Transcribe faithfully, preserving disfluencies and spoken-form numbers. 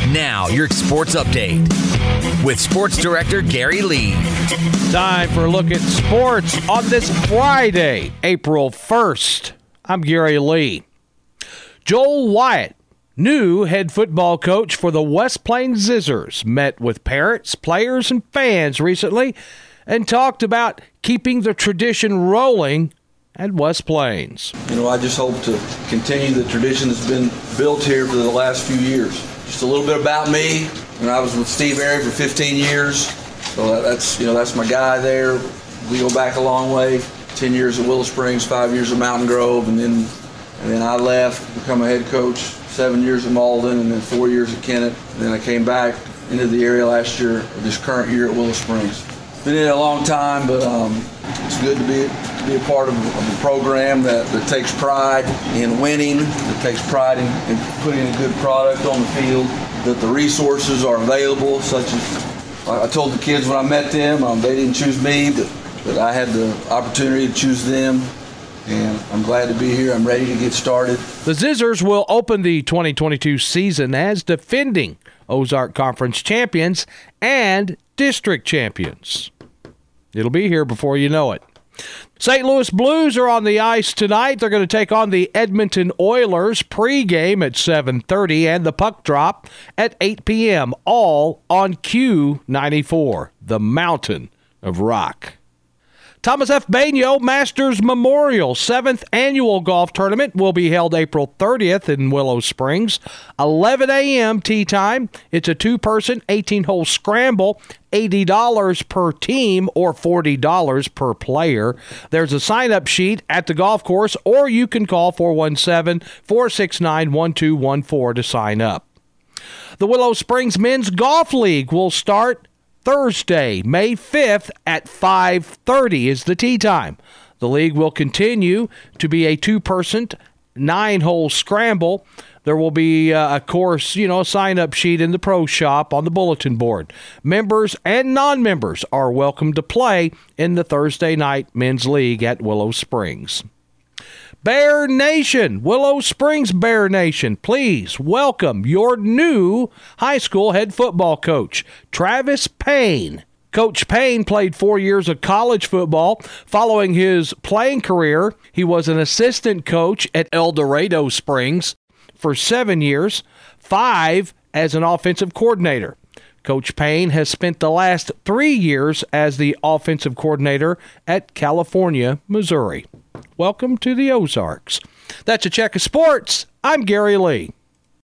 Now, your sports update with Sports Director Gary Lee. Time for a look at sports on this Friday, April first. I'm Gary Lee. Joel Wyatt, new head football coach for the West Plains Zizzers, met with parents, players, and fans recently and talked about keeping the tradition rolling at West Plains. You know, I just hope to continue the tradition that's been built here for the last few years. Just a little bit about me. And I was with Steve Airy for fifteen years, so that's, you know, that's my guy there. We go back a long way. ten years at Willow Springs, five years at Mountain Grove, and then and then I left to become a head coach, seven years at Malden, and then four years at Kennett. And then I came back into the area last year, or this current year at Willow Springs. Been in it a long time, but um, it's good to be to be a part of, of a program that, that takes pride in winning, that takes pride in, in putting a good product on the field, that the resources are available, such as I told the kids when I met them, um, they didn't choose me, but, but I had the opportunity to choose them, and I'm glad to be here. I'm ready to get started. The Zizzers will open the twenty twenty-two season as defending Ozark Conference champions and district champions. It'll be here before you know it. Saint Louis Blues are on the ice tonight. They're going to take on the Edmonton Oilers pregame at seven thirty and the puck drop at eight p.m., all on Q ninety-four, the Mountain of Rock. Thomas F. Bainio Masters Memorial seventh Annual Golf Tournament will be held April thirtieth in Willow Springs. eleven a.m. tee time. It's a two-person, eighteen-hole scramble, eighty dollars per team or forty dollars per player. There's a sign-up sheet at the golf course, or you can call four one seven, four six nine, one two one four to sign up. The Willow Springs Men's Golf League will start Thursday, May fifth at five thirty is the tee time. The league will continue to be a two-person, nine-hole scramble. There will be, uh, of course, you know, a sign-up sheet in the pro shop on the bulletin board. Members and non-members are welcome to play in the Thursday night men's league at Willow Springs. Bear Nation, Willow Springs Bear Nation, please welcome your new high school head football coach, Travis Payne. Coach Payne played four years of college football. Following his playing career, he was an assistant coach at El Dorado Springs for seven years, five as an offensive coordinator. Coach Payne has spent the last three years as the offensive coordinator at California, Missouri. Welcome to the Ozarks. That's a check of sports. I'm Gary Lee.